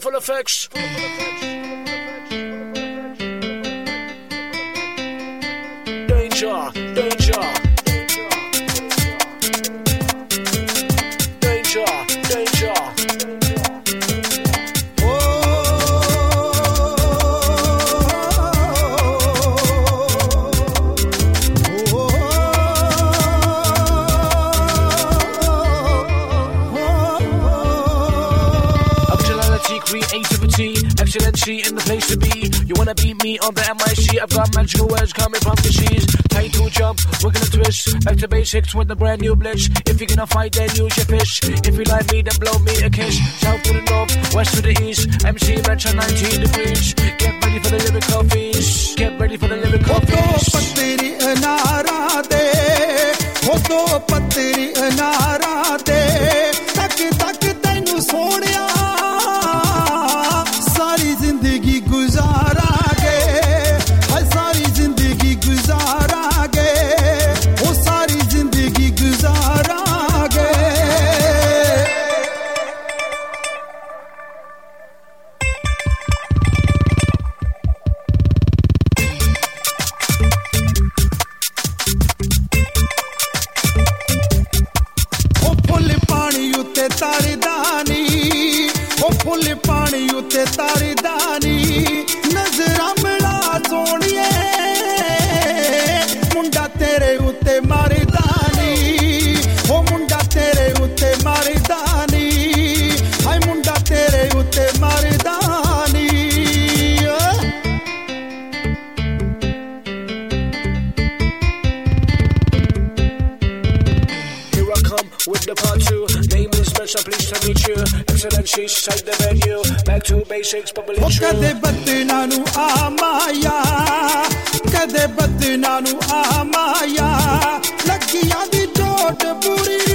full effects. Danger, danger. Danger, danger. Creativity, excellency in the place to be. You wanna beat me on the MIC? I've got magical words coming from the seas. Time to jump, we're gonna twist. Back to basics with a brand new blitz. If you're gonna fight, then use your fist. If you like me, then blow me a kiss. South to the north, west to the east. MC Ranch at 19 degrees. Get ready for the lyrical feast. Get ready for the lyrical feast. Patri anara de, hodo patri anara de. Tak tak tenu sohniya. सारी जिंदगी गुजारांगे, हाय सारी जिंदगी गुजारांगे, वो सारी जिंदगी गुजारांगे. ओ full पानी उते तारदानी, ओ full पानी उते तारदानी, नजरा मिला सोनिए, मुंडा तेरे उते मारदानी, ओ मुंडा तेरे उते मारदानी, हाय मुंडा तेरे उते मारदानी. Here I come with the part two. Name is Spencer, pleased to meet you. Excellency, side the venue. Back to basics, bubbling true. कदे बदना नु आ माया, कदे बदना नु आ माया, लगिया दी चोट पूरी,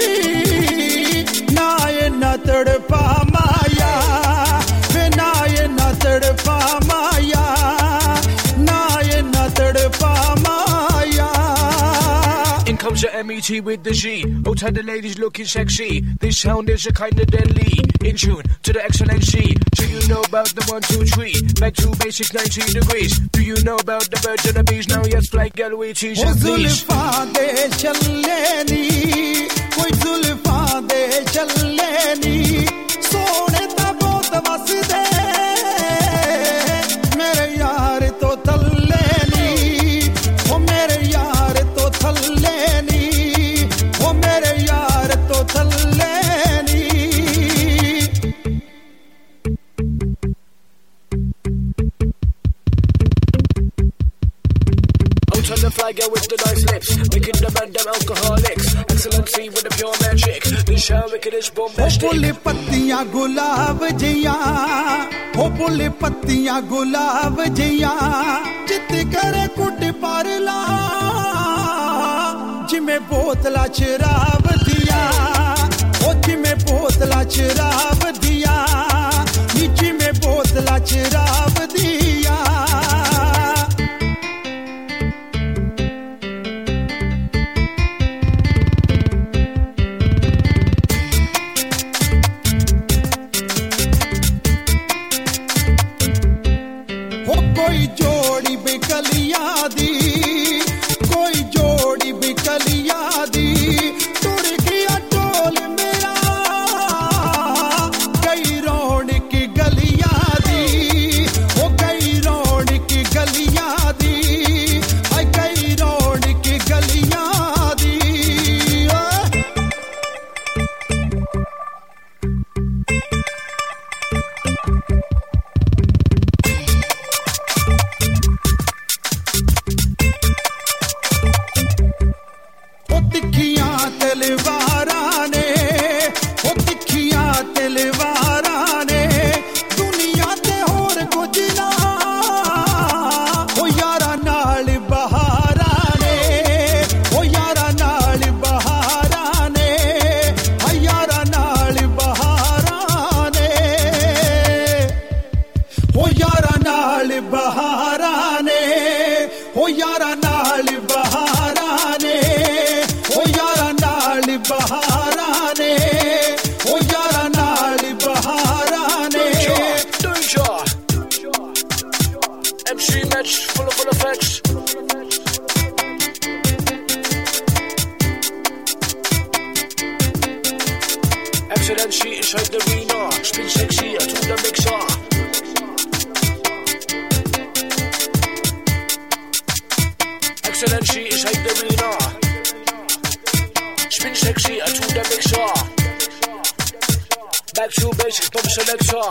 ना ये ना तड़पा माया, वे ना ये ना तड़पा माया, ना ये ना तड़पा माया. In comes the MET with the G. Oh, tell the ladies looking sexy. This sound is a kind of deadly. In tune to the excellency. Do you know about the 1, 2, 3? Back to basics, 19 degrees. Do you know about the birds and the bees? Now yes, fly girl, we tease and please. जुल्फा दे चलेनी, कोई जुल्फा दे चलेनी, सोने ता बहुत वस दे, मेरे यार तो थल्लेनी, ओ मेरे यार तो थल्लेनी, ओ मेरे यार तो थल्लेनी. Out on the fly girl with the nice lips, making the man them alcoholics. Excellency with the pure magic. This how wicked is bombastic. फूल पत्तियां गुलाब जिया, हो फूल पत्तियां गुलाब जिया, चित करे कुट पारला, जिमें बोतला शराब दिया, ओ जिमें बोतला शराब दिया, नीचे में बोतला शराब दिया. हो कोई जोड़ी बिकलिया दी, कोई जोड़ी बिकलिया दी, टुर गया टोल मेरा, कई रौनक गलिया दी, हो कई रौनक गलिया दी, हाय कई रौनक गलिया दी. Excellency inside the arena. Spin sexy to the mixer. Excellency inside the arena. Spin sexy to the mixer. Back to basics, bomb selector.